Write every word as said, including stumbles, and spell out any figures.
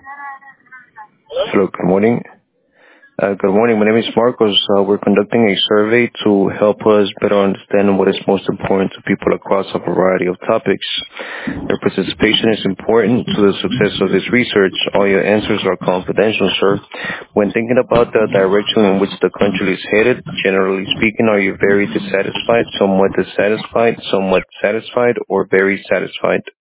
Hello, good morning. Uh, good morning. My name is Marcos. Uh, we're conducting a survey to help us better understand what is most important to people across a variety of topics. Your participation is important to the success of this research. All your answers are confidential, sir. When thinking about the direction in which the country is headed, generally speaking, are you very dissatisfied, somewhat dissatisfied, somewhat satisfied, or very satisfied?